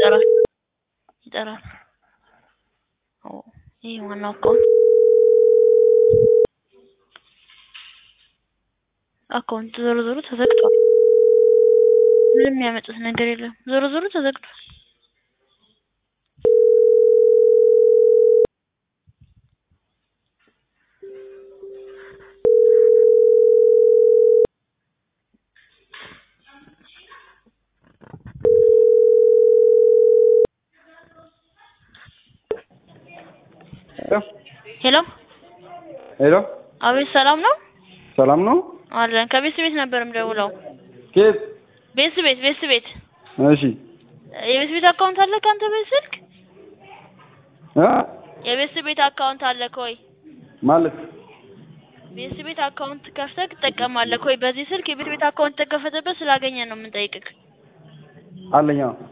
ይጠራል ይሄ ዋናው አካውንት ዞሮ ተዘግቷል ምንም ያመጣው ነገር የለም ዞሮ ተዘግቷል ሄሎ አቤት ሰላም ነው አለን ከቤት ነበር ምደውለው ከየት ቤት እሺ የቤት አካውንት አለ ካንተ በስልክ የቤት አካውንት አለ ኮይ ማለት ቤት አካውንት ከፍተህ ትጠቀማለህ ኮይ በዚህ ስልክ የቤት አካውንት ተከፈተበት ስላገኘ ነው የምንጠይቅህ አለኛ